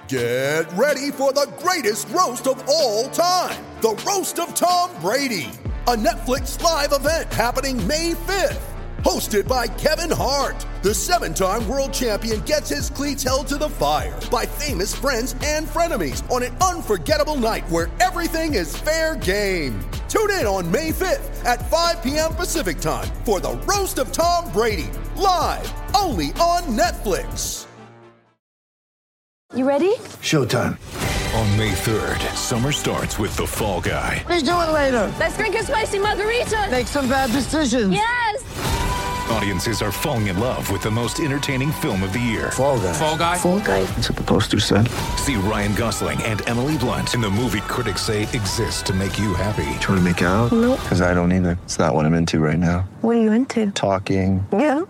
Get ready for the greatest roast of all time, the Roast of Tom Brady, a Netflix live event happening May 5th. Hosted by Kevin Hart, the 7-time world champion gets his cleats held to the fire by famous friends and frenemies on an unforgettable night where everything is fair game. Tune in on May 5th at 5 p.m. Pacific time for the Roast of Tom Brady, live only on Netflix. You ready? Showtime. On May 3rd, summer starts with The Fall Guy. Let's do it later. Let's drink a spicy margarita. Make some bad decisions. Yes! Audiences are falling in love with the most entertaining film of the year. Fall Guy. Fall Guy? Fall guy. That's what the poster said. See Ryan Gosling and Emily Blunt in the movie critics say exists to make you happy. Trying to make it out? Nope. Because I don't either. It's not what I'm into right now. What are you into? Talking. Yeah.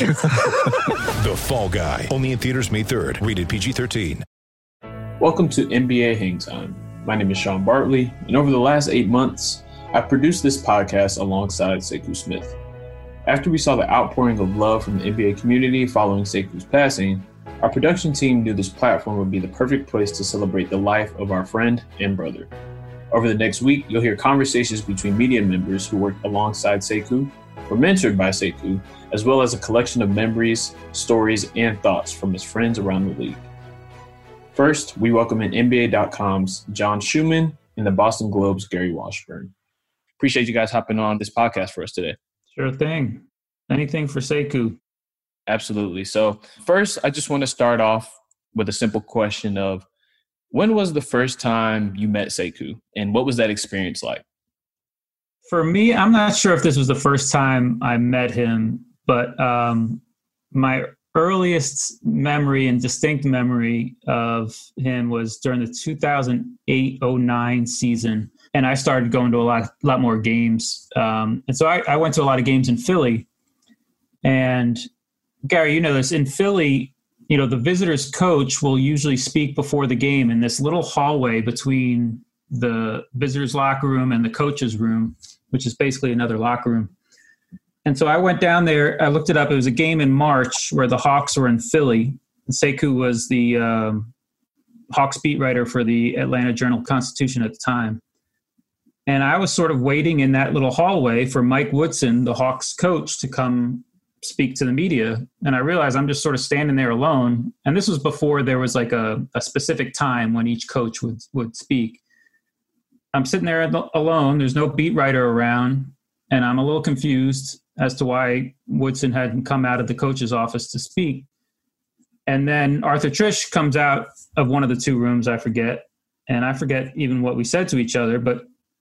The Fall Guy. Only in theaters May 3rd. Rated PG-13. Welcome to NBA Hang Time. My name is Sean Bartley, and over the last 8 months, I've produced this podcast alongside Sekou Smith. After we saw the outpouring of love from the NBA community following Sekou's passing, our production team knew this platform would be the perfect place to celebrate the life of our friend and brother. Over the next week, you'll hear conversations between media members who worked alongside Sekou, were mentored by Sekou, as well as a collection of memories, stories, and thoughts from his friends around the league. First, we welcome in NBA.com's John Schumann and the Boston Globe's Gary Washburn. Appreciate you guys hopping on this podcast for us today. Sure thing. Anything for Sekou. Absolutely. So first, I just want to start off with a simple question of when was the first time you met Sekou and what was that experience like? For me, I'm not sure if this was the first time I met him, but my earliest memory and distinct memory of him was during the 2008-09 season. And I started going to a lot more games. And so I went to a lot of games in Philly. And Gary, you know this, in Philly, you know, the visitors coach will usually speak before the game in this little hallway between the visitors locker room and the coach's room, which is basically another locker room. And so I went down there, I looked it up. It was a game in March where the Hawks were in Philly. And Sekou was the Hawks beat writer for the Atlanta Journal-Constitution at the time. And I was sort of waiting in that little hallway for Mike Woodson, the Hawks coach, to come speak to the media. And I realized I'm just sort of standing there alone. And this was before there was like a specific time when each coach would speak. I'm sitting there alone. There's no beat writer around. And I'm a little confused as to why Woodson hadn't come out of the coach's office to speak. And then Arthur Trish comes out of one of the two rooms, I forget. And I forget even what we said to each other, but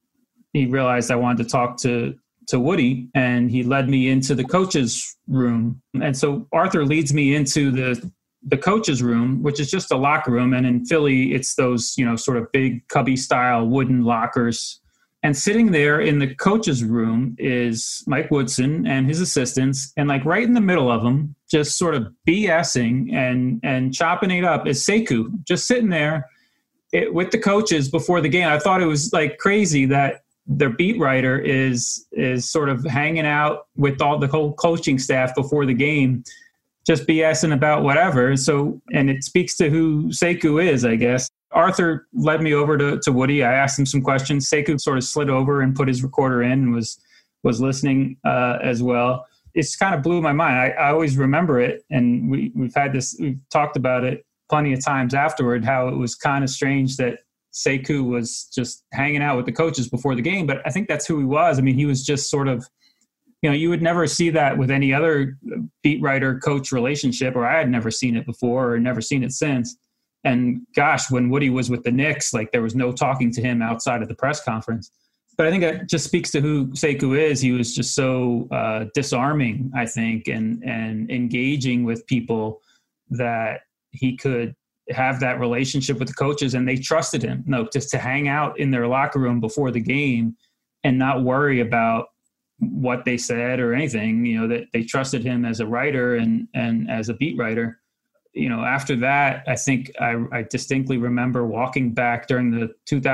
he realized I wanted to talk to Woody, and he led me into the coach's room. And so Arthur leads me into the coach's room, which is just a locker room. And in Philly, it's those, you know, sort of big cubby style wooden lockers. And sitting there in the coach's room is Mike Woodson and his assistants. And like right in the middle of them, just sort of BSing and chopping it up is Sekou, just sitting there with the coaches before the game. I thought it was like crazy that their beat writer is sort of hanging out with all the whole coaching staff before the game, just BSing about whatever. So, and it speaks to who Sekou is, I guess. Arthur led me over to Woody. I asked him some questions. Sekou sort of slid over and put his recorder in and was listening as well. It's kind of blew my mind. I always remember it, and we've talked about it plenty of times afterward, how it was kind of strange that Sekou was just hanging out with the coaches before the game, but I think that's who he was. I mean, he was just sort of, you know, you would never see that with any other beat writer coach relationship, or I had never seen it before or never seen it since. And gosh, when Woody was with the Knicks, like there was no talking to him outside of the press conference. But I think that just speaks to who Sekou is. He was just so disarming, I think, and engaging with people that he could have that relationship with the coaches, and they trusted him. No, just to hang out in their locker room before the game and not worry about what they said or anything, you know, that they trusted him as a writer and as a beat writer. You know, after that, I think I distinctly remember walking back during the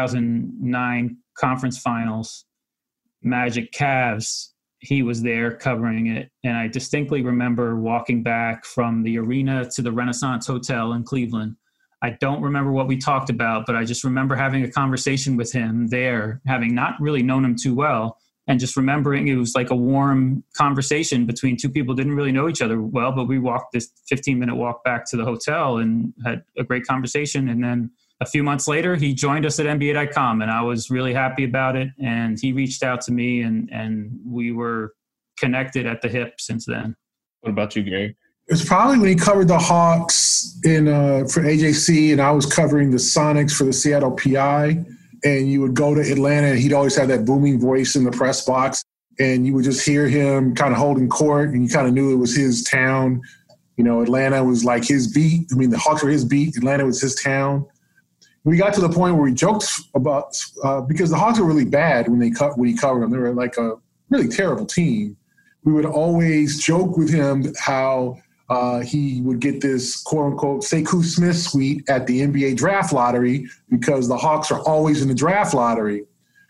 2009 conference finals, Magic Cavs. He was there covering it. And I distinctly remember walking back from the arena to the Renaissance Hotel in Cleveland I don't remember what we talked about, but I just remember having a conversation with him there, having not really known him too well, and just remembering it was like a warm conversation between two people who didn't really know each other well, but we walked this 15-minute walk back to the hotel and had a great conversation. And then a few months later, he joined us at NBA.com, and I was really happy about it. And he reached out to me, and we were connected at the hip since then. What about you, Gary? It's probably when he covered the Hawks for AJC, and I was covering the Sonics for the Seattle PI. And you would go to Atlanta, and he'd always have that booming voice in the press box, and you would just hear him kind of holding court, and you kind of knew it was his town. You know, Atlanta was like his beat. I mean, the Hawks were his beat. Atlanta was his town. We got to the point where we joked about because the Hawks were really bad when he covered them. They were like a really terrible team. We would always joke with him how he would get this quote-unquote Sekou Smith suite at the NBA draft lottery because the Hawks are always in the draft lottery.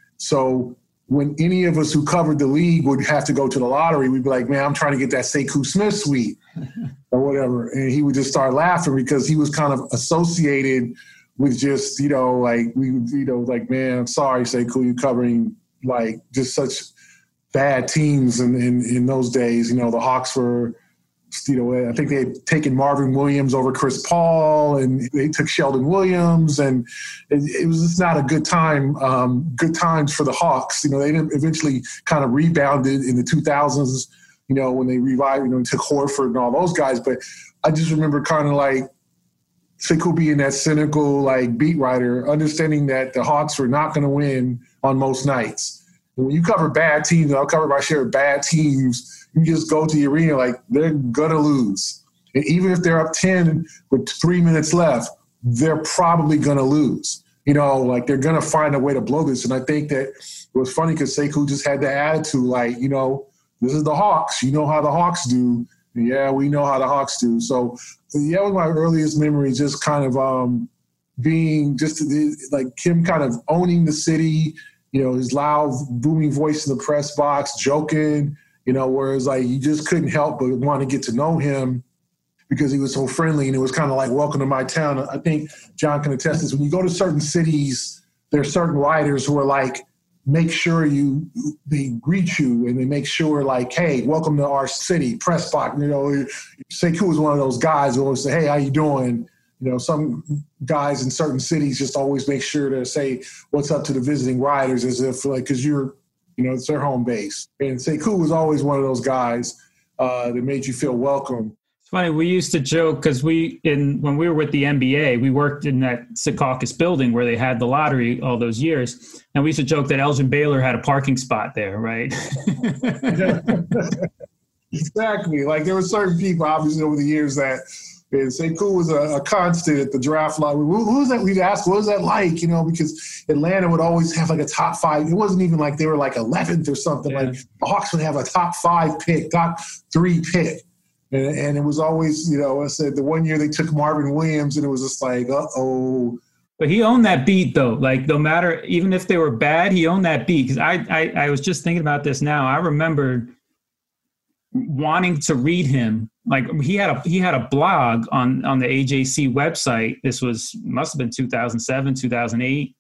So when any of us who covered the league would have to go to the lottery, we'd be like, man, I'm trying to get that Sekou Smith suite or whatever. And he would just start laughing because he was kind of associated with just, like, man, I'm sorry, Sekou, you're covering, like, just such bad teams in those days. The Hawks were, I think they had taken Marvin Williams over Chris Paul, and they took Sheldon Williams, and it was just not a good time. Good times for the Hawks. They eventually kind of rebounded in the 2000s. When they revived, took Horford and all those guys. But I just remember kind of like Sekou being that cynical like beat writer, understanding that the Hawks were not going to win on most nights. And when you cover bad teams, and I'll cover my share of bad teams. You just go to the arena like they're going to lose. And even if they're up 10 with 3 minutes left, they're probably going to lose. Like they're going to find a way to blow this. And I think that it was funny because Sekou just had that attitude like, this is the Hawks. You know how the Hawks do. Yeah, we know how the Hawks do. So that was my earliest memory, just kind of being just like him kind of owning the city, his loud, booming voice in the press box, joking, whereas like you just couldn't help but want to get to know him because he was so friendly, and it was kind of like, welcome to my town. I think John can attest this. When you go to certain cities, there are certain writers who are like, make sure they greet you and they make sure like, hey, welcome to our city, press box. Sekou was one of those guys who always say, hey, how you doing? Some guys in certain cities just always make sure to say what's up to the visiting writers as if like, because it's their home base. And Sekou was always one of those guys that made you feel welcome. It's funny, we used to joke because when we were with the NBA, we worked in that Secaucus building where they had the lottery all those years. And we used to joke that Elgin Baylor had a parking spot there, right? Exactly. Like there were certain people, obviously, over the years that Sekou was a constant at the draft lottery. Who's that? We'd ask, what was that like? Because Atlanta would always have like a top 5. It wasn't even like they were like 11th or something. Yeah. Like the Hawks would have a top 5 pick, top 3 pick. And it was always, I said the one year they took Marvin Williams and it was just like, uh-oh. But he owned that beat though. Like no matter, even if they were bad, he owned that beat. Because I was just thinking about this now. I remember wanting to read him. Like he had a blog on the AJC website. This must have been 2007, 2008,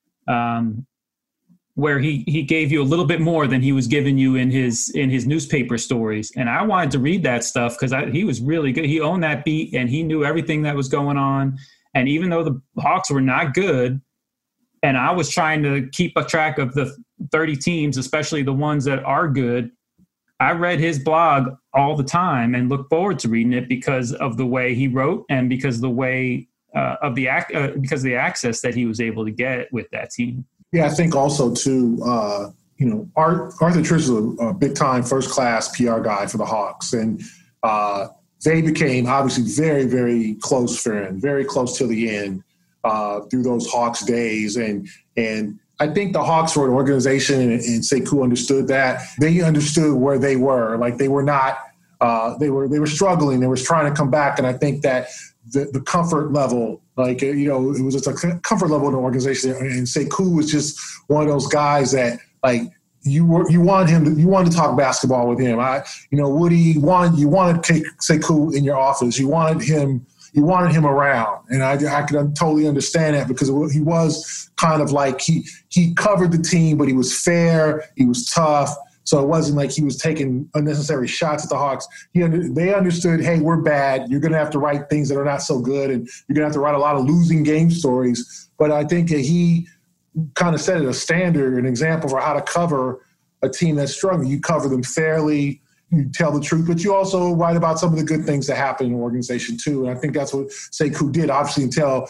where he gave you a little bit more than he was giving you in his newspaper stories. And I wanted to read that stuff because he was really good. He owned that beat and he knew everything that was going on. And even though the Hawks were not good, and I was trying to keep a track of the 30 teams, especially the ones that are good, I read his blog all the time and look forward to reading it because of the way he wrote and because of the way because of the access that he was able to get with that team. Yeah, I think also too, Arthur Trish is a big time first class PR guy for the Hawks, and they became obviously very, very close friends, very close till the end through those Hawks days, and I think the Hawks were an organization, and Sekou understood that. They understood where they were. Like they were not, they were struggling. They were trying to come back, and I think that the comfort level, like it was just a comfort level in the organization. And Sekou was just one of those guys that like you wanted to talk basketball with him. Woody, you wanted to take Sekou in your office. You wanted him you wanted him around. And I could totally understand that because he was kind of like he covered the team, but he was fair, he was tough. So it wasn't like he was taking unnecessary shots at the Hawks. They understood, hey, we're bad. You're going to have to write things that are not so good, and you're going to have to write a lot of losing game stories. But I think that he kind of set a standard, an example for how to cover a team that's struggling. You cover them fairly, you tell the truth, but you also write about some of the good things that happen in an organization too. And I think that's what Sekou did, obviously, until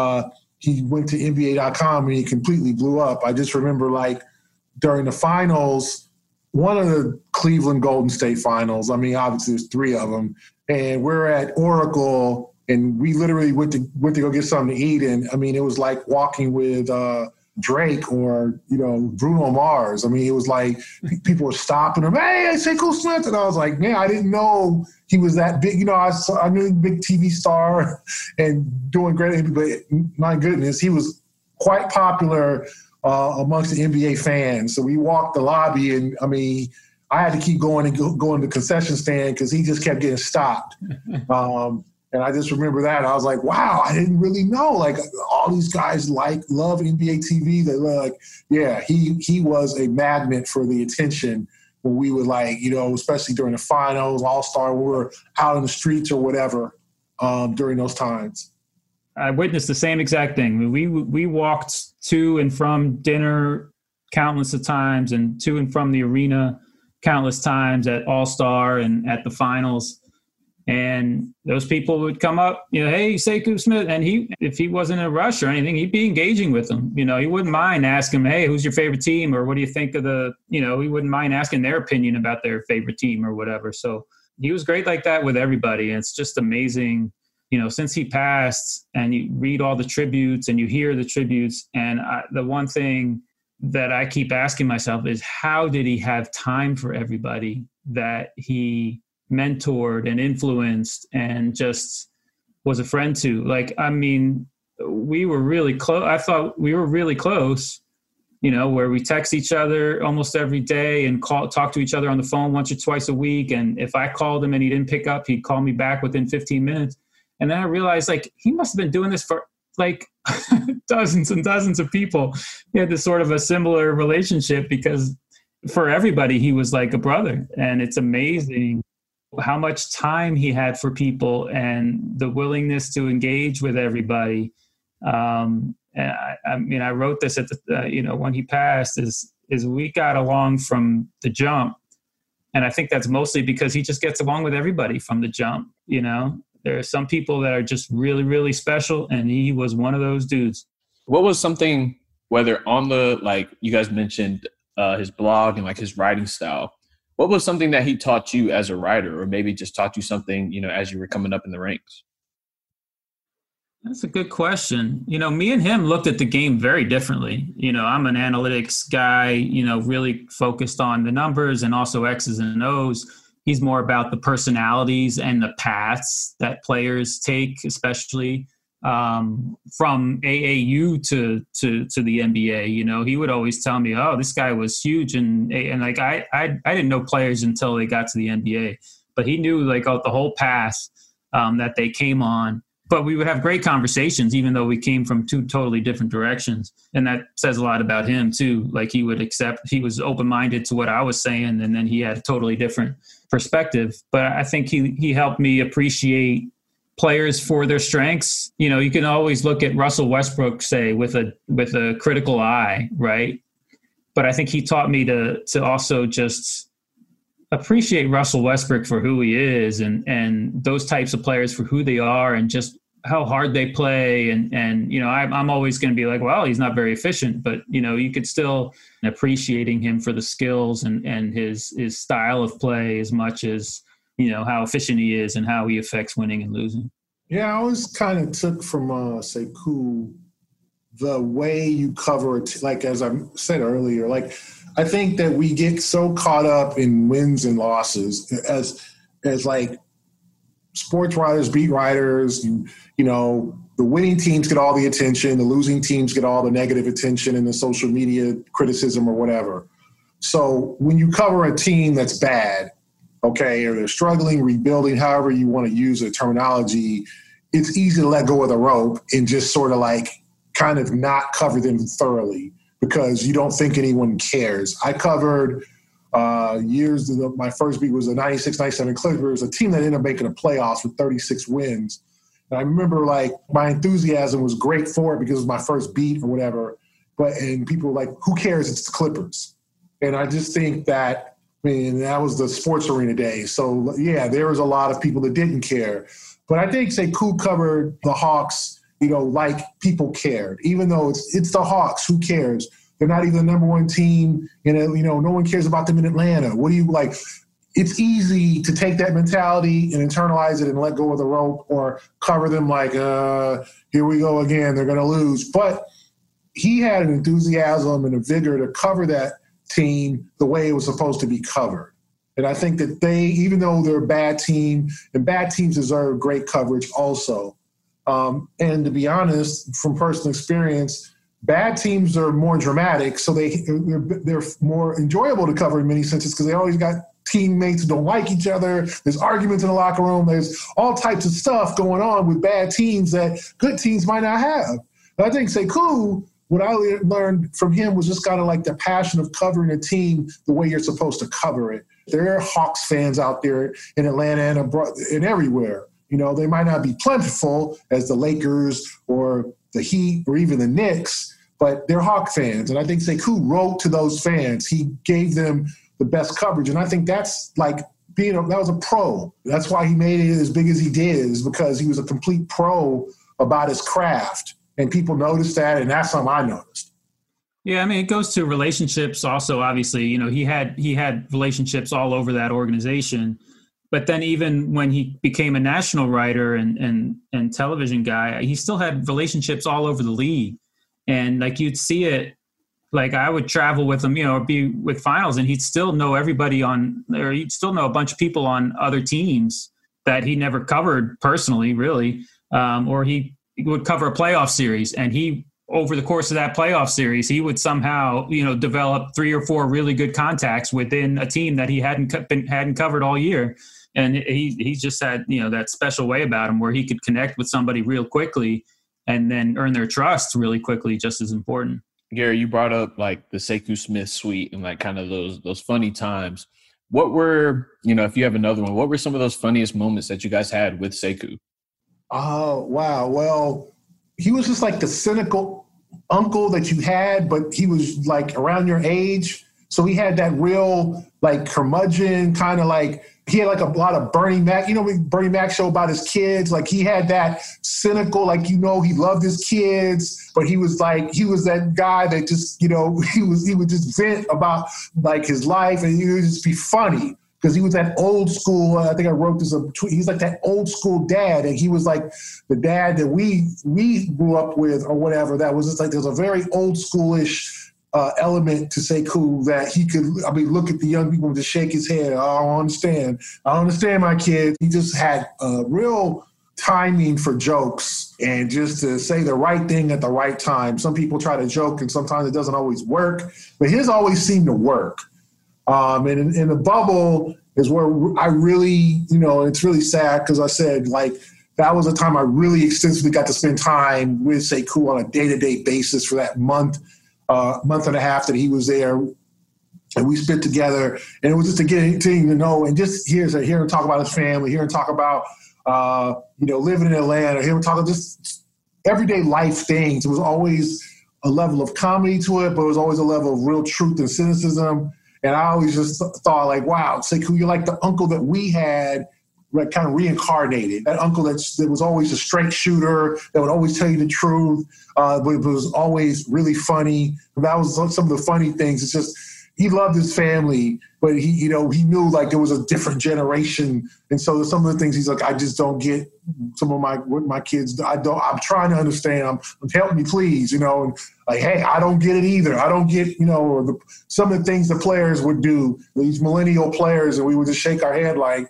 he went to NBA.com and he completely blew up. I just remember, like, during the finals, one of the Cleveland Golden State finals, I mean, obviously there's 3 of them, and we're at Oracle, and we literally went to go get something to eat, and I mean, it was like walking with Drake or, Bruno Mars. I mean, it was like people were stopping him, hey, Sekou Smith, and I was like, man, I didn't know he was that big. I knew he was a big TV star and doing great, but my goodness, he was quite popular amongst the NBA fans. So we walked the lobby, and I mean, I had to keep going to the concession stand because he just kept getting stopped. And I just remember that. I was like, wow, I didn't really know. Like, all these guys love NBA TV. They like, yeah, he was a magnet for the attention when we would, like, especially during the finals, All-Star, we were out in the streets or whatever during those times. I witnessed the same exact thing. We walked to and from dinner countless of times, and to and from the arena countless times at All-Star and at the finals. And those people would come up, hey, Sekou Smith. And if he wasn't in a rush or anything, he'd be engaging with them. He wouldn't mind asking them, hey, who's your favorite team? Or what do you think of he wouldn't mind asking their opinion about their favorite team or whatever. So he was great like that with everybody. And it's just amazing. Since he passed, and you read all the tributes and you hear the tributes, and the one thing that I keep asking myself is, how did he have time for everybody that he mentored and influenced and just was a friend to? Like, I mean, we were really close. I thought we were really close, where we text each other almost every day and talk to each other on the phone once or twice a week. And if I called him and he didn't pick up, he'd call me back within 15 minutes. And then I realized, like, he must have been doing this for, like, dozens and dozens of people. He had this sort of a similar relationship because for everybody, he was like a brother. And it's amazing how much time he had for people and the willingness to engage with everybody. And I mean, I wrote this at the, when he passed, is we got along from the jump. And I think that's mostly because he just gets along with everybody from the jump, There are some people that are just really, really special, and he was one of those dudes. What was something, whether on the, like, you guys mentioned his blog and, like, his writing style, what was something that he taught you as a writer, or maybe just taught you something, as you were coming up in the ranks? That's a good question. Me and him looked at the game very differently. I'm an analytics guy, really focused on the numbers and also X's and O's. He's more about the personalities and the paths that players take, especially from AAU to the NBA. He would always tell me, "Oh, this guy was huge," and like I didn't know players until they got to the NBA, but he knew, like, the whole path that they came on. But we would have great conversations, even though we came from 2 totally different directions. And that says a lot about him too. Like, he was open-minded to what I was saying, and then he had a totally different perspective. But I think he helped me appreciate players for their strengths. You can always look at Russell Westbrook, say, with a critical eye, right? But I think he taught me to also just appreciate Russell Westbrook for who he is, and those types of players for who they are, and just how hard they play. And I'm always going to be like, well, he's not very efficient, but you could still appreciating him for the skills and his style of play as much as, how efficient he is and how he affects winning and losing. Yeah, I always kind of took from Sekou the way you cover it. Like, as I said earlier, like, I think that we get so caught up in wins and losses as like sports writers, beat writers, the winning teams get all the attention, the losing teams get all the negative attention and the social media criticism or whatever. So when you cover a team that's bad, okay, or they're struggling, rebuilding, however you want to use the terminology, it's easy to let go of the rope and just sort of like kind of not cover them thoroughly because you don't think anyone cares. I covered my first beat was the 96-97 Clippers, a team that ended up making the playoffs with 36 wins. And I remember like my enthusiasm was great for it because it was my first beat or whatever. And people were like, who cares? It's the Clippers. And I just think that, that was the sports arena day. So yeah, there was a lot of people that didn't care. But I think Sekou covered the Hawks, like people cared. Even though it's the Hawks, who cares? They're not even the number one team. No one cares about them in Atlanta. What do you like? It's easy to take that mentality and internalize it and let go of the rope or cover them like, here we go again, they're going to lose. But he had an enthusiasm and a vigor to cover that team the way it was supposed to be covered. And I think that even though they're a bad team, and bad teams deserve great coverage also. And to be honest, from personal experience, bad teams are more dramatic, so they're more enjoyable to cover in many senses because they always got teammates who don't like each other. There's arguments in the locker room. There's all types of stuff going on with bad teams that good teams might not have. But I think Sekou, what I learned from him was just kind of like the passion of covering a team the way you're supposed to cover it. There are Hawks fans out there in Atlanta and everywhere. They might not be plentiful as the Lakers or the Heat or even the Knicks, but they're Hawk fans. And I think Sekou wrote to those fans. He gave them the best coverage. And I think that's like that was a pro. That's why he made it as big as he did, is because he was a complete pro about his craft. And people noticed that, and that's something I noticed. Yeah, it goes to relationships also, obviously. He had relationships all over that organization. But then even when he became a national writer and television guy, he still had relationships all over the league. And like you'd see it, like I would travel with him, or be with finals, and he'd still know everybody or he'd still know a bunch of people on other teams that he never covered personally, really. Or he would cover a playoff series, and over the course of that playoff series, he would somehow, develop 3 or 4 really good contacts within a team that he hadn't covered all year. And he just had, that special way about him where he could connect with somebody real quickly and then earn their trust really quickly, just as important. Gary, you brought up like the Sekou Smith suite and like kind of those funny times. What were, if you have another one, what were some of those funniest moments that you guys had with Sekou? Oh, wow. Well, he was just like the cynical uncle that you had, but he was like around your age. So he had that real like curmudgeon kind of like, he had like a lot of Bernie Mac, Bernie Mac show about his kids. Like he had that cynical, like, he loved his kids, but he was that guy that just, he would just vent about like his life, and he would just be funny because he was that old school. I think I wrote this up. He's like that old school dad, and he was like the dad that we grew up with or whatever. That was just like, there's a very old schoolish element to Sekou that he could, look at the young people and just shake his head. I don't understand my kid. He just had a real timing for jokes and just to say the right thing at the right time. Some people try to joke and sometimes it doesn't always work, but his always seemed to work. And in the bubble is where I really, it's really sad because I said, like, that was a time I really extensively got to spend time with Sekou on a day-to-day basis for that month and a half that he was there, and we spent together, and it was just to get him to know, and just hear him talk about his family, hear him talk about living in Atlanta, hear him talk about just everyday life things. It was always a level of comedy to it, but it was always a level of real truth and cynicism. And I always just thought, like, wow, Sekou, you're like the uncle that we had, kind of reincarnated. That uncle that was always a straight shooter, that would always tell you the truth, but it was always really funny. That was some of the funny things. It's just, he loved his family, but he knew like there was a different generation. And so some of the things he's like, I just don't get some of my kids. I'm trying to understand. Help me, please, and like, hey, I don't get it either. I don't get, some of the things the players would do, these millennial players, and we would just shake our head like,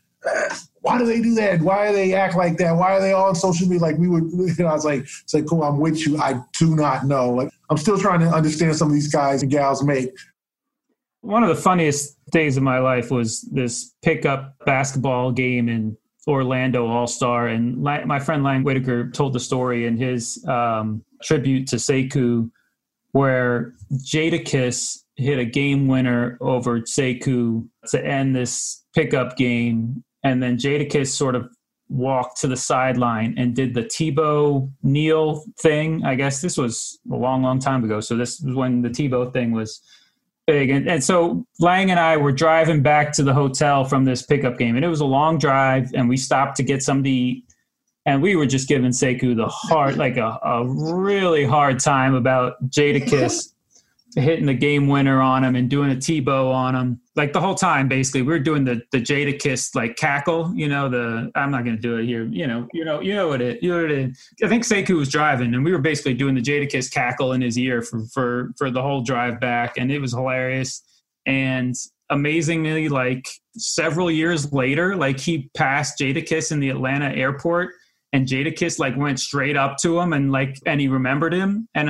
why do they do that? Why do they act like that? Why are they all on social media? Like we would, I was like, it's like, cool, I'm with you. I do not know. Like, I'm still trying to understand some of these guys and gals make. One of the funniest days of my life was this pickup basketball game in Orlando All-Star. And my friend Lang Whitaker told the story in his tribute to Sekou, where Jadakiss hit a game winner over Sekou to end this pickup game. And then Jadakiss sort of walked to the sideline and did the Tebow kneel thing. I guess this was a long, long time ago. So this was when the Tebow thing was big. And so Lang and I were driving back to the hotel from this pickup game, and it was a long drive, and we stopped to get something to eat. And we were just giving Sekou the hard, like a really hard time about Jadakiss hitting the game winner on him and doing a Tebow on him. Like the whole time, basically, we were doing the Jadakiss like cackle. I'm not going to do it here. You know what it is. I think Sekou was driving, and we were basically doing the Jadakiss cackle in his ear for the whole drive back, and it was hilarious. And amazingly, like several years later, like he passed Jadakiss in the Atlanta airport. And Jadakiss like went straight up to him and he remembered him. And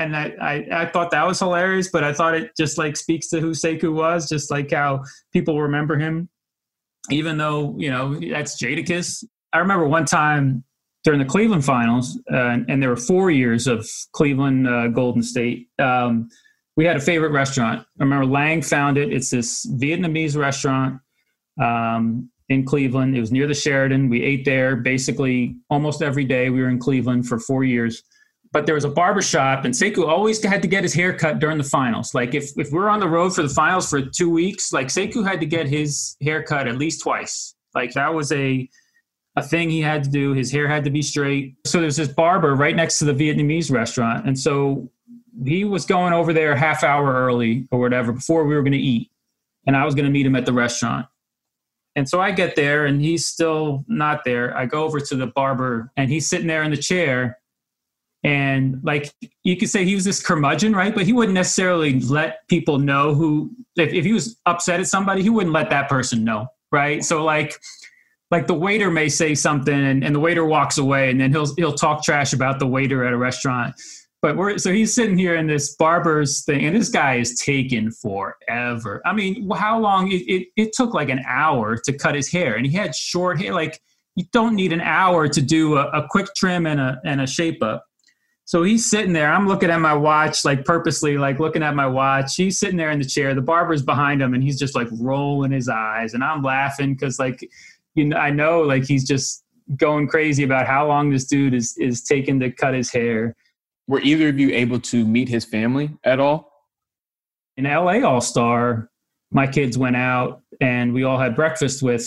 I thought that was hilarious, but I thought it just like speaks to who Sekou was, just like how people remember him, even though, that's Jadakiss. I remember one time during the Cleveland finals, and there were 4 years of Cleveland Golden State. We had a favorite restaurant. I remember Lang found it. It's this Vietnamese restaurant. In Cleveland. It was near the Sheraton. We ate there basically almost every day. We were in Cleveland for 4 years. But there was a barbershop, and Sekou always had to get his hair cut during the finals. Like if we were on the road for the finals for 2 weeks, like Sekou had to get his hair cut at least twice. Like that was a thing he had to do. His hair had to be straight. So there's this barber right next to the Vietnamese restaurant. And so he was going over there a half hour early or whatever before we were going to eat. And I was going to meet him at the restaurant. And so I get there and he's still not there. I go over to the barber and he's sitting there in the chair. And like you could say he was this curmudgeon, right? But he wouldn't necessarily let people know if he was upset at somebody, he wouldn't let that person know, right? So like the waiter may say something and the waiter walks away and then he'll talk trash about the waiter at a restaurant. But so he's sitting here in this barber's thing, and this guy is taking forever. I mean, how long? It took like an hour to cut his hair, and he had short hair. Like you don't need an hour to do a quick trim and a shape up. So he's sitting there. I'm looking at my watch, like purposely, like looking at my watch. He's sitting there in the chair. The barber's behind him, and he's just like rolling his eyes, and I'm laughing because like I know like he's just going crazy about how long this dude is taking to cut his hair. Were either of you able to meet his family at all? In LA All-Star, my kids went out and we all had breakfast with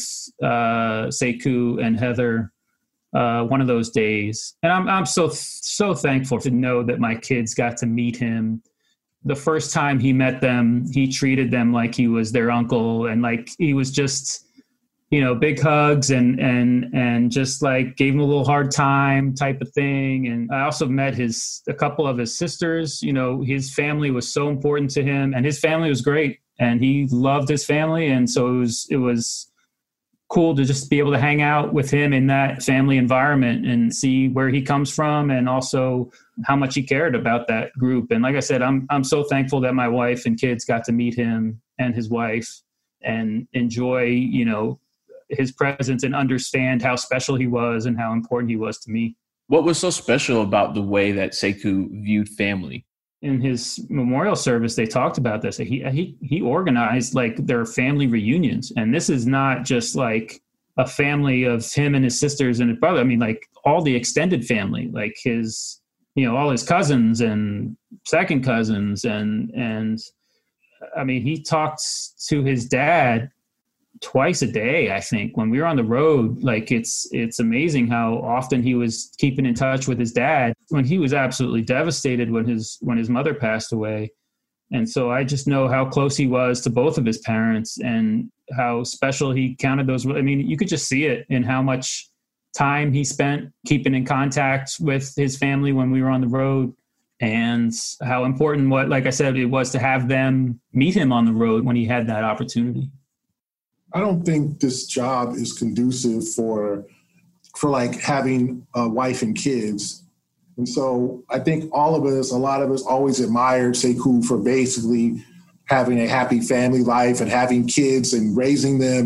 Sekou and Heather one of those days. And I'm so thankful to know that my kids got to meet him. The first time he met them, he treated them like he was their uncle, and like he was just, big hugs and just like gave him a little hard time type of thing. And I also met a couple of his sisters. His family was so important to him, and his family was great, and he loved his family. And so it was cool to just be able to hang out with him in that family environment and see where he comes from, and also how much he cared about that group. And like I said, I'm so thankful that my wife and kids got to meet him and his wife and enjoy, his presence and understand how special he was and how important he was to me. What was so special about the way that Sekou viewed family? In his memorial service, they talked about this. He organized like their family reunions. And this is not just like a family of him and his sisters and his brother. I mean, like all the extended family, like his, all his cousins and second cousins. And I mean, he talked to his dad twice a day, I think, when we were on the road. Like it's amazing how often he was keeping in touch with his dad when he was absolutely devastated when his mother passed away. And so I just know how close he was to both of his parents and how special he counted those. I mean, you could just see it in how much time he spent keeping in contact with his family when we were on the road, and how important, like I said, it was to have them meet him on the road when he had that opportunity. I don't think this job is conducive for like having a wife and kids. And so I think a lot of us always admired Sekou for basically having a happy family life and having kids and raising them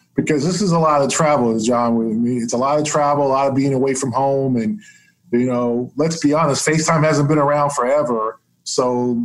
because this is a lot of travel, as John with me. It's a lot of travel, a lot of being away from home. And, let's be honest, FaceTime hasn't been around forever. So,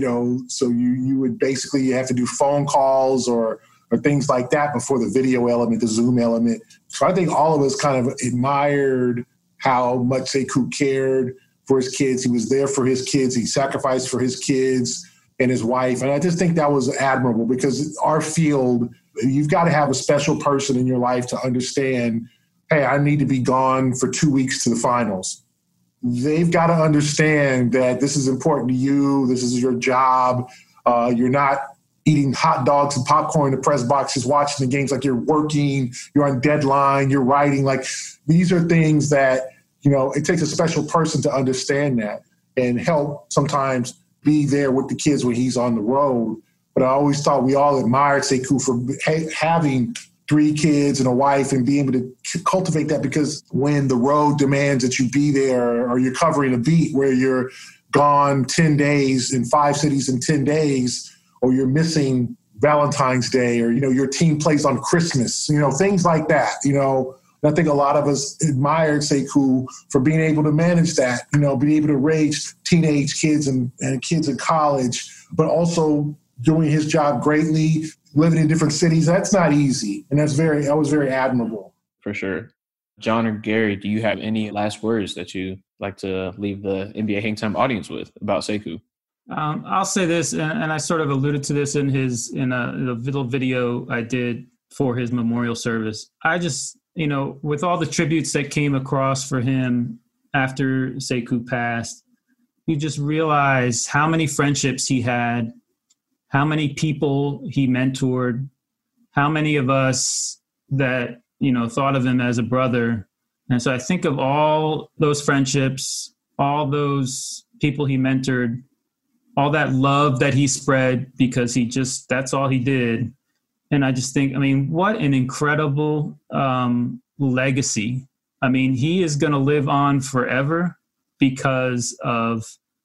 you would basically have to do phone calls or things like that before the video element, the Zoom element. So I think all of us kind of admired how much Sekou cared for his kids. He was there for his kids. He sacrificed for his kids and his wife. And I just think that was admirable, because our field, you've got to have a special person in your life to understand, hey, I need to be gone for 2 weeks to the finals. They've got to understand that this is important to you. This is your job. You're not eating hot dogs and popcorn in the press boxes, watching the games like you're working, you're on deadline, you're writing. Like, these are things that, it takes a special person to understand that and help sometimes be there with the kids when he's on the road. But I always thought we all admired Sekou for having 3 kids and a wife and being able to cultivate that, because when the road demands that you be there, or you're covering a beat where you're gone 10 days in 5 cities in 10 days, or you're missing Valentine's Day, or, your team plays on Christmas, things like that, And I think a lot of us admired Sekou for being able to manage that, being able to raise teenage kids and kids in college, but also doing his job greatly, living in different cities. That's not easy. And that was very admirable. For sure. John or Gary, do you have any last words that you like to leave the NBA Hang Time audience with about Sekou? I'll say this, and I sort of alluded to this in a little video I did for his memorial service. I just, with all the tributes that came across for him after Sekou passed, you just realize how many friendships he had, how many people he mentored, how many of us that, thought of him as a brother. And so I think of all those friendships, all those people he mentored, all that love that he spread, because that's all he did. And I just think, what an incredible legacy. He is going to live on forever because of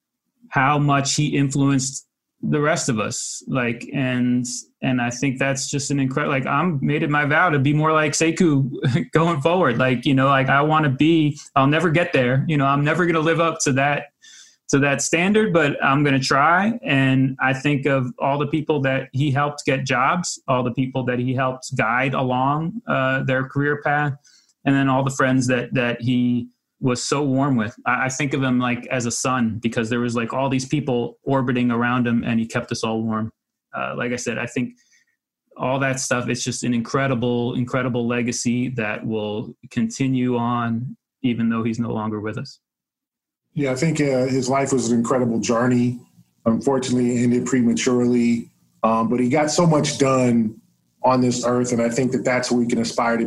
how much he influenced the rest of us. And I think that's just an incredible, I'm made it my vow to be more like Sekou going forward. I want to be, I'll never get there. I'm never going to live up to that standard, but I'm going to try. And I think of all the people that he helped get jobs, all the people that he helped guide along their career path, and then all the friends that he was so warm with. I think of him as a son, because there was all these people orbiting around him, and he kept us all warm. Like I said, I think all that stuff, it's just an incredible, incredible legacy that will continue on even though he's no longer with us. Yeah, I think his life was an incredible journey. Unfortunately, it ended prematurely, but he got so much done on this earth, and I think that's what we can aspire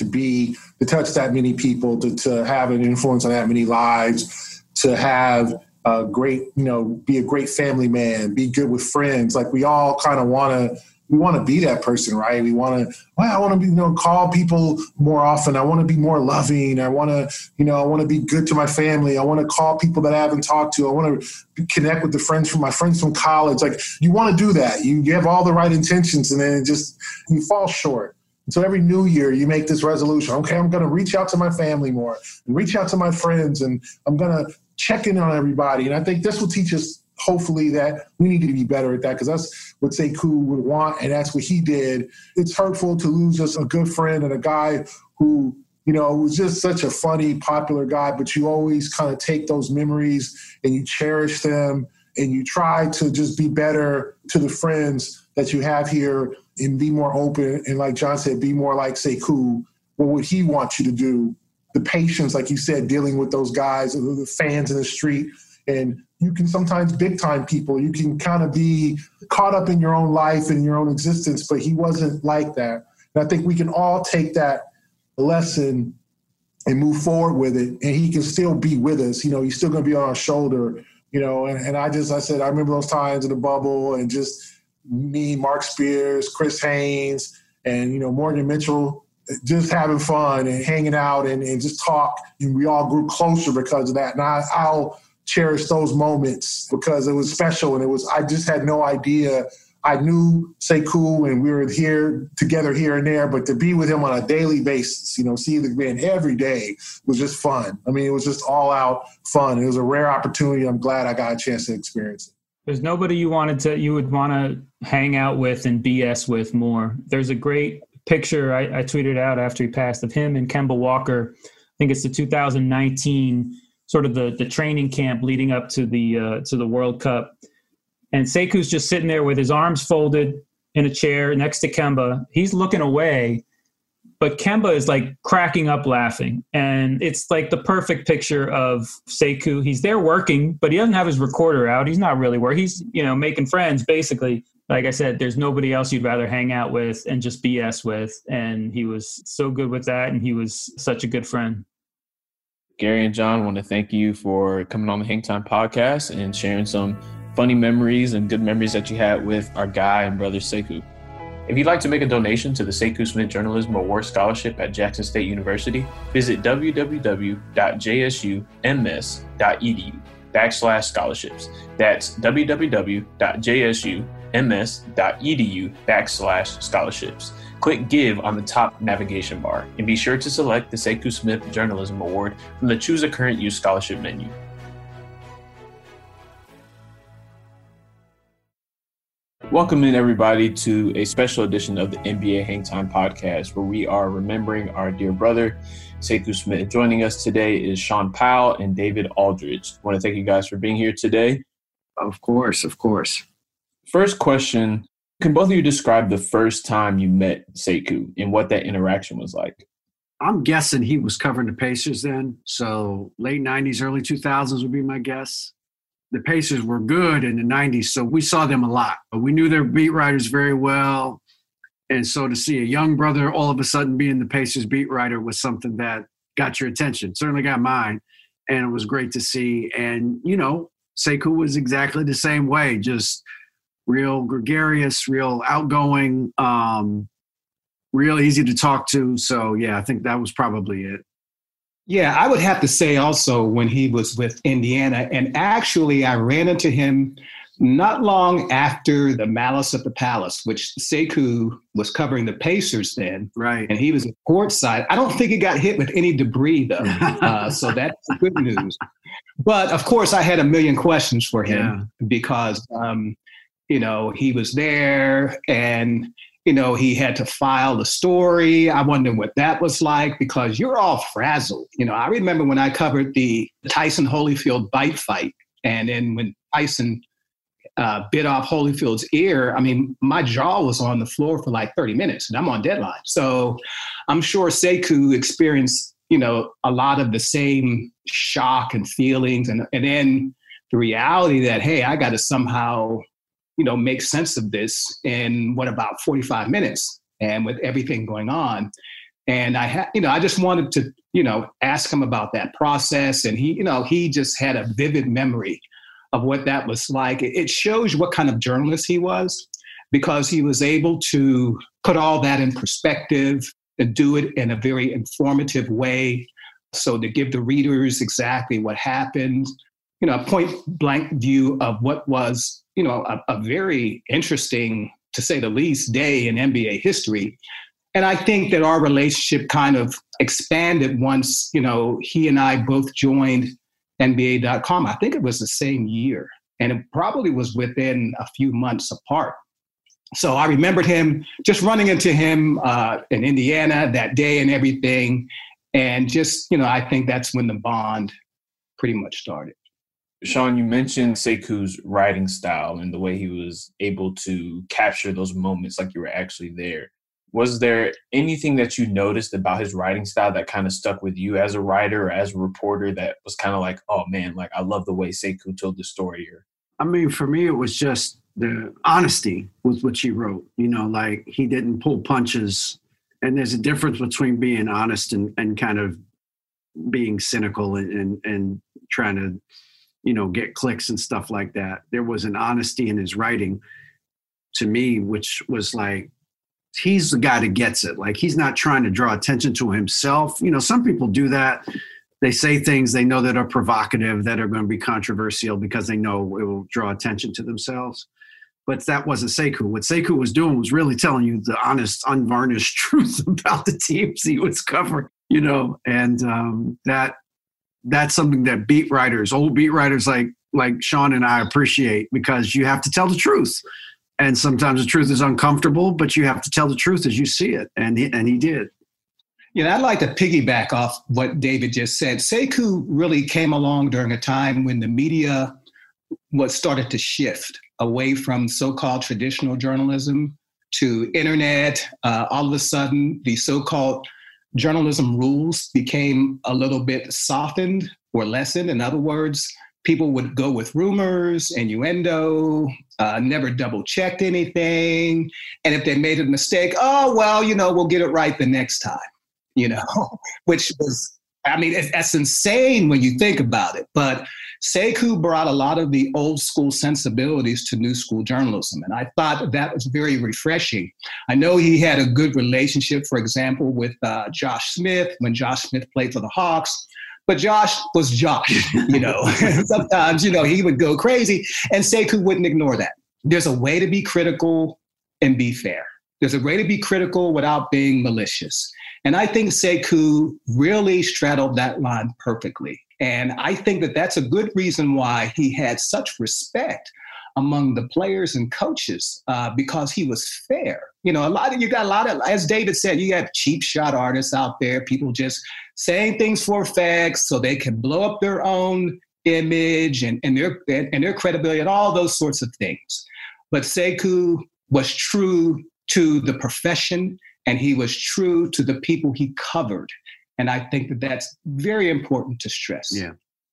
to touch that many people, to have an influence on that many lives, to have a great, be a great family man, be good with friends. We all kind of want to be that person, right? We want to, I want to be, call people more often. I want to be more loving. I want to be good to my family. I want to call people that I haven't talked to. I want to connect with my friends from college. You want to do that. You have all the right intentions, and then you fall short. And so every new year you make this resolution. Okay, I'm going to reach out to my family more, and reach out to my friends, and I'm going to check in on everybody. And I think this will teach us, hopefully, that we need to be better at that, because that's what Sekou would want, and that's what he did. It's hurtful to lose just a good friend and a guy who, was just such a funny, popular guy, but you always kind of take those memories and you cherish them, and you try to just be better to the friends that you have here and be more open. And like John said, be more like Sekou. What would he want you to do? The patience, like you said, dealing with those guys, the fans in the street. And you can sometimes big time people. You can kind of be caught up in your own life and your own existence, but he wasn't like that. And I think we can all take that lesson and move forward with it. And he can still be with us. He's still going to be on our shoulder, and I remember those times in the bubble, and just me, Mark Spears, Chris Haynes, and, Morgan Mitchell, just having fun and hanging out and just talk. And we all grew closer because of that. And I'll cherish those moments because it was special. And I just had no idea I knew Sekou and we were here together here and there, but to be with him on a daily basis, see the man every day was just fun. I mean, it was just all out fun. It was a rare opportunity. I'm glad I got a chance to experience it. There's nobody you would want to hang out with and BS with more. There's a great picture I tweeted out after he passed of him and Kemba Walker. I think it's the 2019 sort of the training camp leading up to the World Cup. And Sekou's just sitting there with his arms folded in a chair next to Kemba. He's looking away, but Kemba is like cracking up laughing. And it's like the perfect picture of Sekou. He's there working, but he doesn't have his recorder out. He's not really working. He's, making friends, basically. Like I said, there's nobody else you'd rather hang out with and just BS with. And he was so good with that, and he was such a good friend. Gary and John, I want to thank you for coming on the Hang Time podcast and sharing some funny memories and good memories that you had with our guy and brother Sekou. If you'd like to make a donation to the Sekou Smith Journalism Award Scholarship at Jackson State University, visit www.jsums.edu/scholarships. That's www.jsums.edu/scholarships. Click Give on the top navigation bar, and be sure to select the Sekou Smith Journalism Award from the Choose a Current Use Scholarship menu. Welcome in, everybody, to a special edition of the NBA Hang Time podcast, where we are remembering our dear brother, Sekou Smith. Joining us today is Sean Powell and David Aldridge. I want to thank you guys for being here today. Of course. First question, can both of you describe the first time you met Sekou and what that interaction was like? I'm guessing he was covering the Pacers then, so late 90s, early 2000s would be my guess. The Pacers were good in the 90s, so we saw them a lot. We knew their beat writers very well. And so to see a young brother all of a sudden being the Pacers beat writer was something that got your attention, certainly got mine. And it was great to see. And, Sekou was exactly the same way, just real gregarious, real outgoing, real easy to talk to. So, yeah, I think that was probably it. Yeah, I would have to say also when he was with Indiana, and actually I ran into him not long after the Malice at the Palace, which Sekou was covering the Pacers then. Right. And he was at courtside. I don't think he got hit with any debris, though. So that's good news. But, of course, I had a million questions for him because, he was there and he had to file the story. I wondered what that was like because you're all frazzled. I remember when I covered the Tyson Holyfield bite fight, and then when Tyson bit off Holyfield's ear, my jaw was on the floor for like 30 minutes, and I'm on deadline. So I'm sure Sekou experienced, a lot of the same shock and feelings, and then the reality that, hey, I got to somehow make sense of this in about 45 minutes and with everything going on. And I just wanted to, ask him about that process. And he just had a vivid memory of what that was like. It shows you what kind of journalist he was, because he was able to put all that in perspective and do it in a very informative way. So to give the readers exactly what happened, a point blank view of what was, a very interesting, to say the least, day in NBA history. And I think that our relationship kind of expanded once, he and I both joined NBA.com. I think it was the same year, and it probably was within a few months apart. So I remembered him, just running into him in Indiana that day and everything. And just, I think that's when the bond pretty much started. Sean, you mentioned Sekou's writing style and the way he was able to capture those moments like you were actually there. Was there anything that you noticed about his writing style that kind of stuck with you as a writer or as a reporter that was kind of like, oh man, like I love the way Sekou told the story here? For me, it was just the honesty with which he wrote. Like he didn't pull punches. And there's a difference between being honest and kind of being cynical and trying to, get clicks and stuff like that. There was an honesty in his writing to me, which was like, he's the guy that gets it. Like he's not trying to draw attention to himself. Some people do that. They say things they know that are provocative, that are going to be controversial because they know it will draw attention to themselves. But that wasn't Sekou. What Sekou was doing was really telling you the honest, unvarnished truth about the teams he was covering, and that's something that old beat writers like Sean and I appreciate, because you have to tell the truth. And sometimes the truth is uncomfortable, but you have to tell the truth as you see it. And he did. I'd like to piggyback off what David just said. Sekou really came along during a time when the media was started to shift away from so-called traditional journalism to internet. All of a sudden, the so-called journalism rules became a little bit softened or lessened. In other words, people would go with rumors, innuendo, never double-checked anything. And if they made a mistake, we'll get it right the next time, which was, that's insane when you think about it. But Sekou brought a lot of the old school sensibilities to new school journalism. And I thought that was very refreshing. I know he had a good relationship, for example, with Josh Smith when Josh Smith played for the Hawks. But Josh was Josh, Sometimes, he would go crazy, and Sekou wouldn't ignore that. There's a way to be critical and be fair. There's a way to be critical without being malicious. And I think Sekou really straddled that line perfectly. And I think that that's a good reason why he had such respect among the players and coaches, because he was fair. You got a lot of, as David said, you have cheap shot artists out there, people just saying things for effects so they can blow up their own image and their credibility and all those sorts of things. But Sekou was true to the profession, and he was true to the people he covered. And I think that that's very important to stress. Yeah.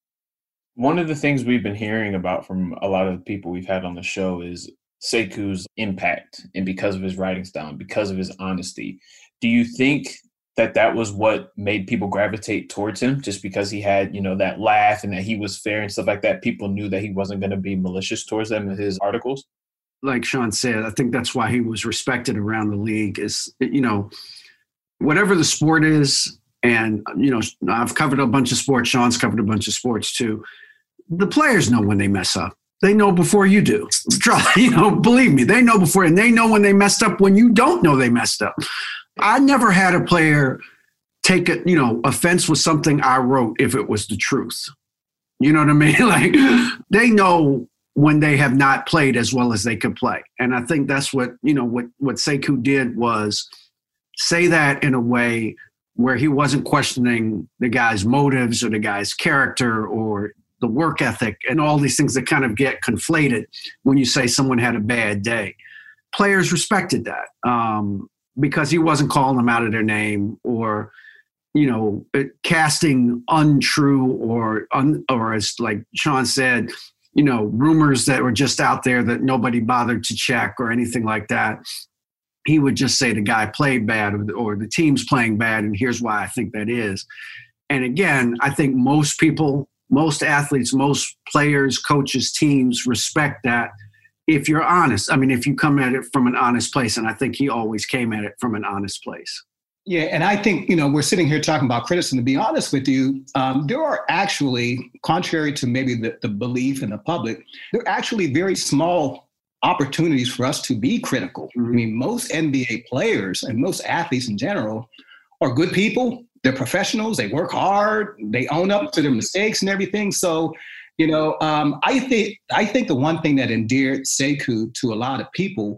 One of the things we've been hearing about from a lot of the people we've had on the show is Sekou's impact, and because of his writing style, because of his honesty. Do you think that was what made people gravitate towards him, just because he had, that laugh and that he was fair and stuff like that? People knew that he wasn't going to be malicious towards them in his articles? Like Sean said, I think that's why he was respected around the league is, whatever the sport is, and, I've covered a bunch of sports. Sean's covered a bunch of sports too. The players know when they mess up. They know before you do. Believe me, they know before, and they know when they messed up when you don't know they messed up. I never had a player take offense with something I wrote if it was the truth. You know what I mean? Like, they know when they have not played as well as they could play. And I think that's what Sekou did, was say that in a way where he wasn't questioning the guy's motives or the guy's character or the work ethic and all these things that kind of get conflated when you say someone had a bad day. Players respected that because he wasn't calling them out of their name or, casting untrue or as like Sean said, rumors that were just out there that nobody bothered to check or anything like that. He would just say the guy played bad or the team's playing bad, and here's why I think that is. And again, I think most people, most athletes, most players, coaches, teams respect that if you're honest. I mean, if you come at it from an honest place, and I think he always came at it from an honest place. Yeah, and I think, we're sitting here talking about criticism. To be honest with you, there are actually, contrary to maybe the belief in the public, there are actually very small opportunities for us to be critical. Mm-hmm. I mean, most NBA players and most athletes in general are good people. They're professionals. They work hard. They own up to their mistakes and everything. So, I think the one thing that endeared Sekou to a lot of people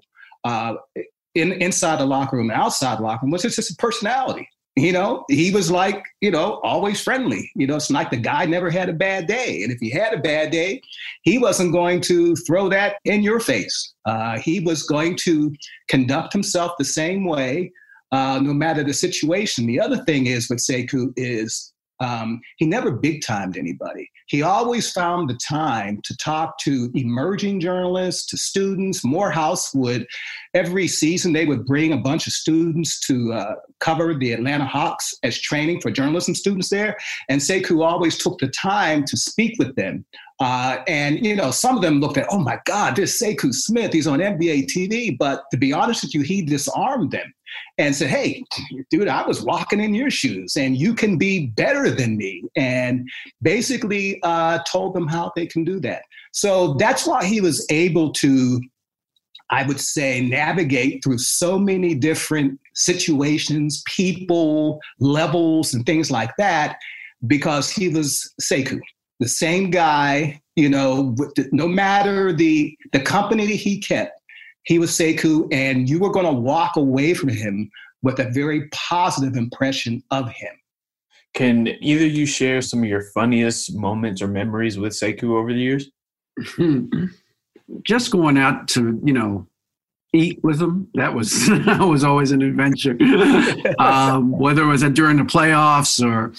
inside the locker room and outside the locker room was just his personality. He was like, always friendly. It's like the guy never had a bad day. And if he had a bad day, he wasn't going to throw that in your face. He was going to conduct himself the same way, no matter the situation. The other thing is with Sekou is he never big-timed anybody. He always found the time to talk to emerging journalists, to students. Morehouse would, every season, they would bring a bunch of students to cover the Atlanta Hawks as training for journalism students there. And Sekou always took the time to speak with them. And some of them looked at, oh my God, this Sekou Smith, he's on NBA TV. But to be honest with you, he disarmed them and said, hey, dude, I was walking in your shoes and you can be better than me. And basically told them how they can do that. So that's why he was able to I would say, navigate through so many different situations, people, levels, and things like that, because he was Sekou, the same guy, no matter the company that he kept, he was Sekou, and you were going to walk away from him with a very positive impression of him. Can either of you share some of your funniest moments or memories with Sekou over the years? Just going out to, eat with him, that was always an adventure. Whether it was during the playoffs or,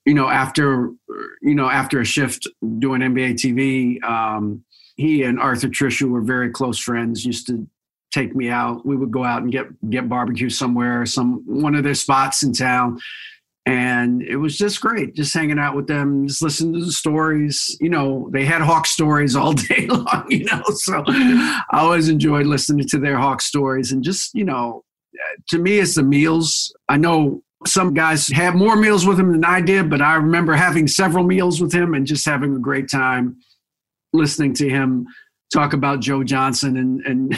after a shift doing NBA TV, he and Arthur Trishu were very close friends, used to take me out. We would go out and get barbecue somewhere, one of their spots in town. And it was just great, just hanging out with them, just listening to the stories. They had Hawk stories all day long, so I always enjoyed listening to their Hawk stories. And just, to me, it's the meals. I know some guys had more meals with him than I did, but I remember having several meals with him and just having a great time listening to him talk about Joe Johnson and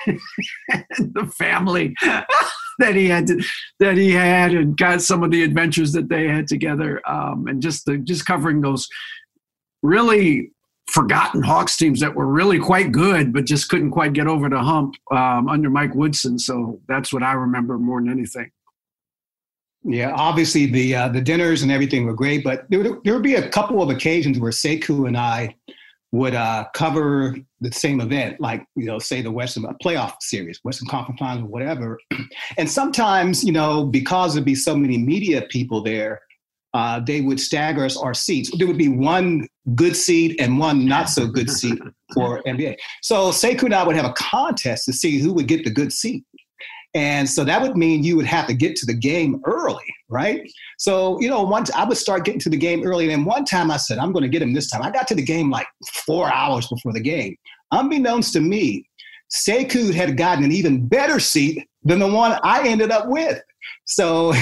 and the family that he had and got some of the adventures that they had together, and just covering those really forgotten Hawks teams that were really quite good, but just couldn't quite get over the hump under Mike Woodson. So that's what I remember more than anything. Yeah, obviously the dinners and everything were great, but there would be a couple of occasions where Sekou and I would cover the same event, like, say the Western playoff series, Western Conference Finals, or whatever. And sometimes, because there'd be so many media people there, they would stagger us our seats. There would be one good seat and one not so good seat for NBA. So Sekou and I would have a contest to see who would get the good seat. And so that would mean you would have to get to the game early, right? So, once I would start getting to the game early. And then one time I said, I'm going to get him this time. I got to the game like 4 hours before the game. Unbeknownst to me, Sekou had gotten an even better seat than the one I ended up with. So,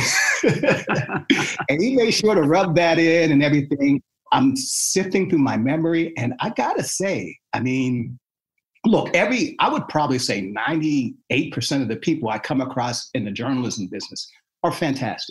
and he made sure to rub that in and everything. I'm sifting through my memory. And I got to say, look, I would probably say 98% of the people I come across in the journalism business are fantastic.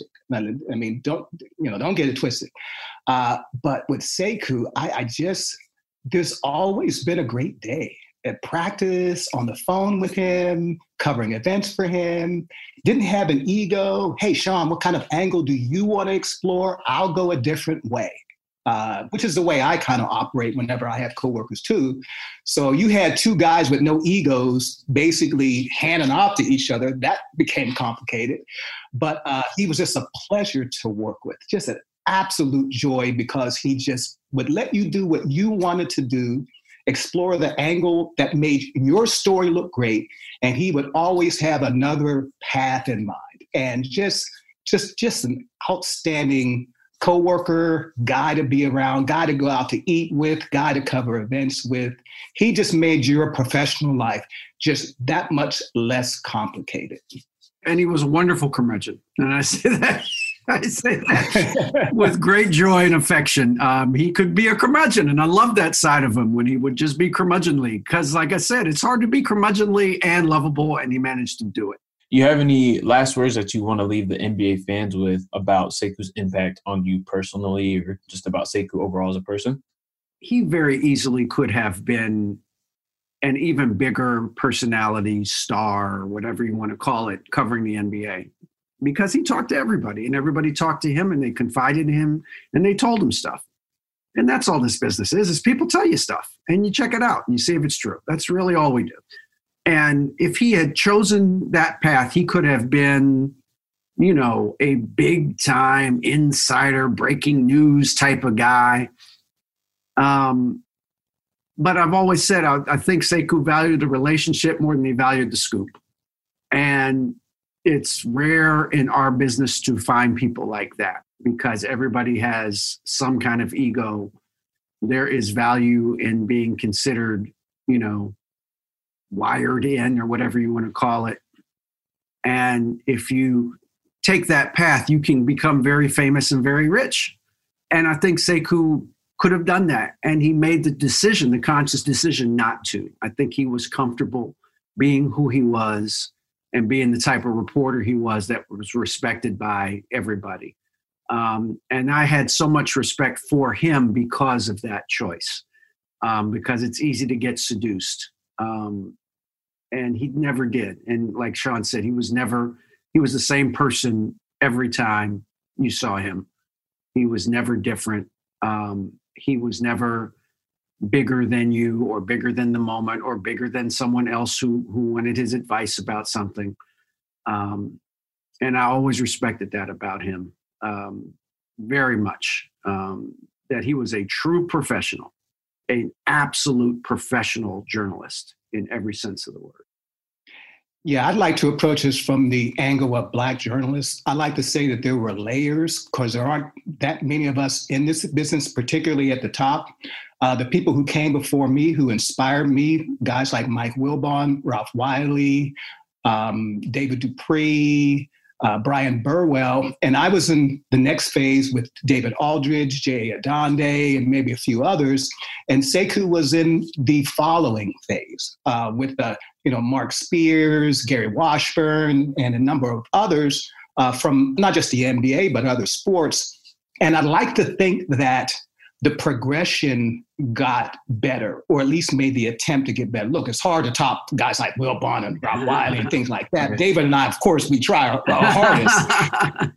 Don't get it twisted. But with Sekou, there's always been a great day at practice, on the phone with him, covering events for him. Didn't have an ego. Hey, Sean, what kind of angle do you want to explore? I'll go a different way. Which is the way I kind of operate whenever I have coworkers too. So you had two guys with no egos basically handing off to each other. That became complicated. But he was just a pleasure to work with, just an absolute joy, because he just would let you do what you wanted to do, explore the angle that made your story look great. And he would always have another path in mind. And just an outstanding coworker, guy to be around, guy to go out to eat with, guy to cover events with. He just made your professional life just that much less complicated. And he was a wonderful curmudgeon. And I say that with great joy and affection. He could be a curmudgeon, and I love that side of him when he would just be curmudgeonly. Because like I said, it's hard to be curmudgeonly and lovable, and he managed to do it. You have any last words that you want to leave the NBA fans with about Sekou's impact on you personally, or just about Sekou overall as a person? He very easily could have been an even bigger personality, star, or whatever you want to call it, covering the NBA, because he talked to everybody and everybody talked to him and they confided in him and they told him stuff. And that's all this business is people tell you stuff and you check it out and you see if it's true. That's really all we do. And if he had chosen that path, he could have been, a big time insider, breaking news type of guy. But I've always said, I think Sekou valued the relationship more than he valued the scoop. And it's rare in our business to find people like that, because everybody has some kind of ego. There is value in being considered, wired in, or whatever you want to call it. And if you take that path, you can become very famous and very rich. And I think Sekou could have done that. And he made the conscious decision not to. I think he was comfortable being who he was and being the type of reporter he was that was respected by everybody. And I had so much respect for him because of that choice, because it's easy to get seduced. And he never did. And like Sean said, he was the same person every time you saw him. He was never different. He was never bigger than you or bigger than the moment or bigger than someone else who wanted his advice about something. And I always respected that about him very much, that he was a true professional, an absolute professional journalist in every sense of the word. Yeah, I'd like to approach this from the angle of Black journalists. I like to say that there were layers because there aren't that many of us in this business, particularly at the top. The people who came before me, who inspired me, guys like Mike Wilbon, Ralph Wiley, David Dupree, Brian Burwell. And I was in the next phase with David Aldridge, Jay Adonde, and maybe a few others. And Sekou was in the following phase with Mark Spears, Gary Washburn, and a number of others from not just the NBA, but other sports. And I'd like to think that the progression got better, or at least made the attempt to get better. Look, it's hard to top guys like Wilbon and Rob Wiley and things like that. David and I, of course, we try our hardest.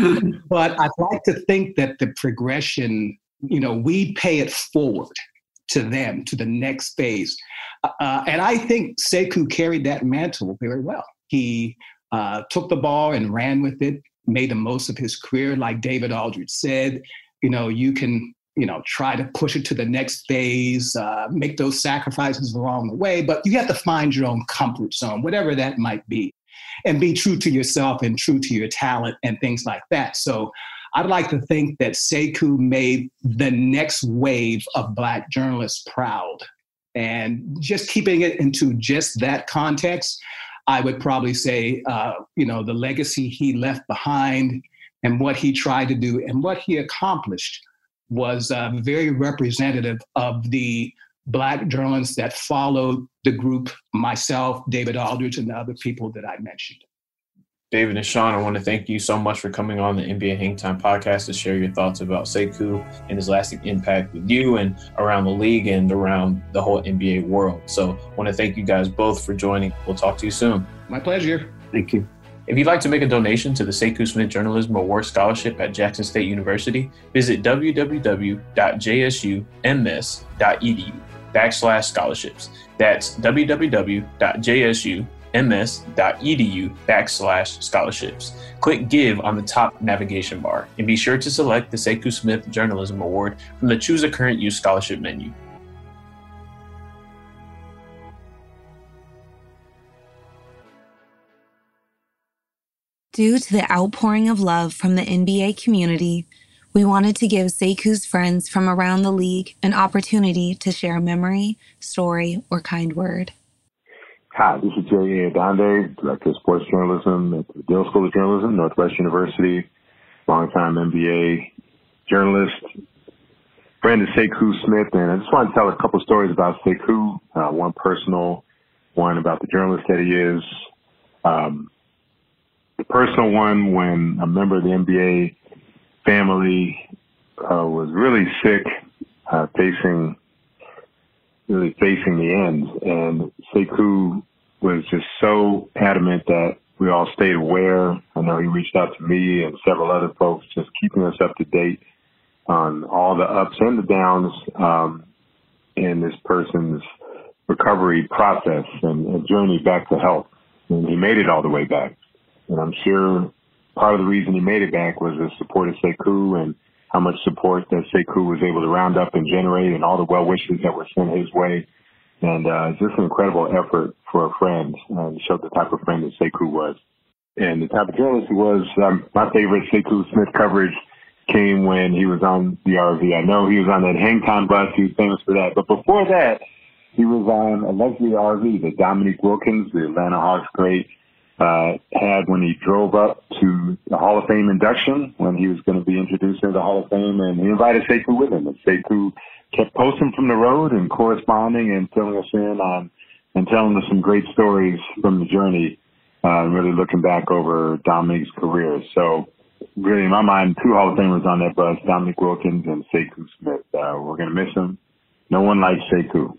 But I'd like to think that the progression, we pay it forward to them, to the next phase. And I think Sekou carried that mantle very well. He took the ball and ran with it, made the most of his career. Like David Aldridge said, you can try to push it to the next phase, make those sacrifices along the way, but you have to find your own comfort zone, whatever that might be, and be true to yourself and true to your talent and things like that. So I'd like to think that Sekou made the next wave of Black journalists proud. And just keeping it into just that context, I would probably say, the legacy he left behind and what he tried to do and what he accomplished was very representative of the Black journalists that followed the group, myself, David Aldridge, and the other people that I mentioned. David and Sean, I want to thank you so much for coming on the NBA Hang Time podcast to share your thoughts about Sekou and his lasting impact with you and around the league and around the whole NBA world. So I want to thank you guys both for joining. We'll talk to you soon. My pleasure. Thank you. If you'd like to make a donation to the Sekou Smith Journalism Award Scholarship at Jackson State University, visit www.jsums.edu/scholarships. That's www.jsums.edu/scholarships. Click Give on the top navigation bar, and be sure to select the Sekou Smith Journalism Award from the Choose a Current Use Scholarship menu. Due to the outpouring of love from the NBA community, we wanted to give Sekou's friends from around the league an opportunity to share a memory, story, or kind word. Hi, this is Jay Adonde, Director of Sports Journalism at the Dale School of Journalism, Northwest University, longtime NBA journalist, friend of Sekou Smith. And I just want to tell a couple stories about Sekou, one personal, one about the journalist that he is. The personal one, when a member of the NBA family was really sick, facing the end. And Sekou was just so adamant that we all stayed aware. I know he reached out to me and several other folks, just keeping us up to date on all the ups and the downs in this person's recovery process and journey back to health. And he made it all the way back. And I'm sure part of the reason he made it back was the support of Sekou and how much support that Sekou was able to round up and generate and all the well wishes that were sent his way. And just an incredible effort for a friend and showed the type of friend that Sekou was. And the type of journalist he was, my favorite Sekou Smith coverage came when he was on the RV. I know he was on that Hang Time bus. He was famous for that. But before that, he was on a luxury RV that Dominique Wilkins, the Atlanta Hawks great, had when he drove up to the Hall of Fame induction, when he was going to be introduced into the Hall of Fame, and he invited Sekou with him. And Sekou kept posting from the road and corresponding and filling us in on and telling us some great stories from the journey, really looking back over Dominique's career. So really, in my mind, 2 Hall of Famers on that bus, Dominique Wilkins and Sekou Smith. We're going to miss him. No one likes Sekou.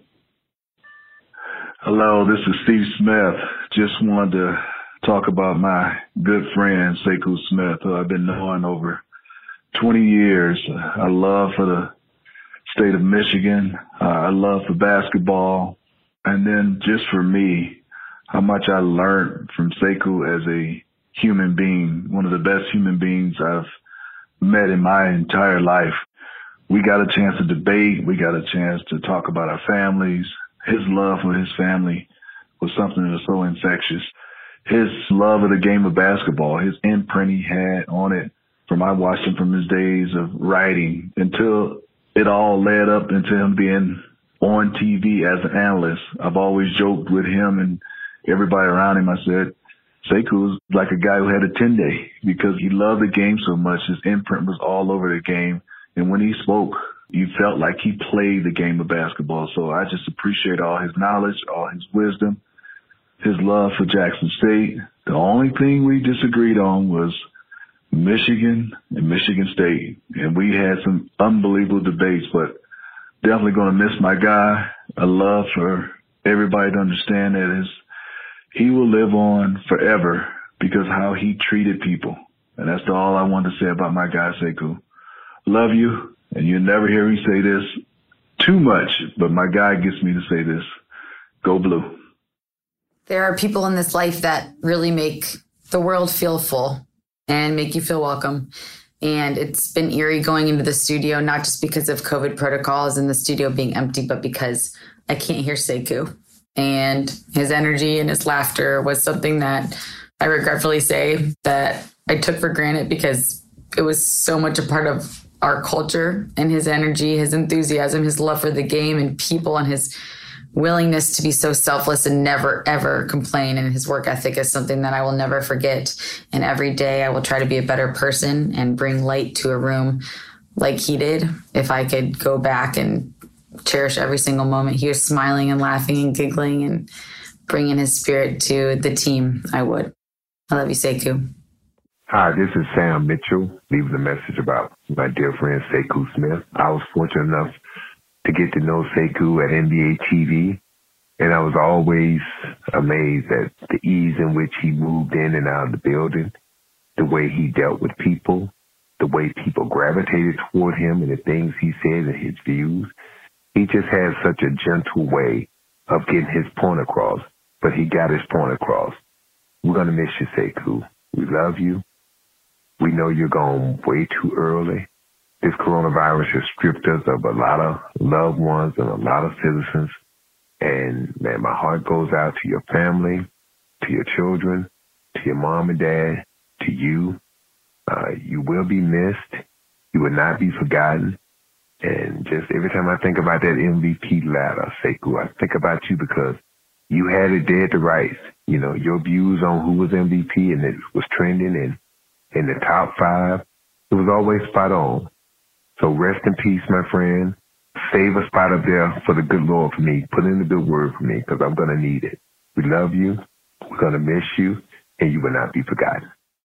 Hello, this is Steve Smith. Just wanted to talk about my good friend, Sekou Smith, who I've been knowing over 20 years. I love for the state of Michigan. I love for basketball. And then just for me, how much I learned from Sekou as a human being, one of the best human beings I've met in my entire life. We got a chance to debate. We got a chance to talk about our families. His love for his family was something that was so infectious. His love of the game of basketball, his imprint he had on it from I watched him from his days of writing until it all led up into him being on TV as an analyst. I've always joked with him and everybody around him. I said, Sekou was like a guy who had a 10-day because he loved the game so much. His imprint was all over the game. And when he spoke, you felt like he played the game of basketball. So I just appreciate all his knowledge, all his wisdom, his love for Jackson State. The only thing we disagreed on was Michigan and Michigan State. And we had some unbelievable debates, but definitely going to miss my guy. I love for everybody to understand that he will live on forever because how he treated people. And that's all I wanted to say about my guy, Sekou. Love you. And you'll never hear me say this too much, but my guy gets me to say this. Go Blue. There are people in this life that really make the world feel full and make you feel welcome. And it's been eerie going into the studio, not just because of COVID protocols and the studio being empty, but because I can't hear Sekou. And his energy and his laughter was something that I regretfully say that I took for granted because it was so much a part of our culture, and his energy, his enthusiasm, his love for the game and people, and his willingness to be so selfless and never, ever complain. And his work ethic is something that I will never forget. And every day I will try to be a better person and bring light to a room like he did. If I could go back and cherish every single moment he was smiling and laughing and giggling and bringing his spirit to the team, I would. I love you, Sekou. Hi, this is Sam Mitchell, leaving a message about my dear friend Sekou Smith. I was fortunate enough to get to know Sekou at NBA TV, and I was always amazed at the ease in which he moved in and out of the building, the way he dealt with people, the way people gravitated toward him and the things he said and his views. He just had such a gentle way of getting his point across, but he got his point across. We're going to miss you, Sekou. We love you. We know you're gone way too early. This coronavirus has stripped us of a lot of loved ones and a lot of citizens. And, man, my heart goes out to your family, to your children, to your mom and dad, to you. You will be missed. You will not be forgotten. And just every time I think about that MVP ladder, Sekou, I think about you because you had it dead to rights. You know, your views on who was MVP and it was trending and in the top 5, it was always spot on. So rest in peace, my friend. Save a spot up there for the good Lord for me. Put in a good word for me because I'm going to need it. We love you. We're going to miss you, and you will not be forgotten.